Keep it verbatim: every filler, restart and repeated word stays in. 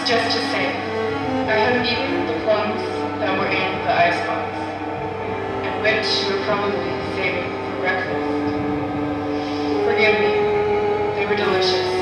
just to say, I have eaten the plums that were in the icebox, and which you were probably saving for breakfast. Forgive me, they were delicious.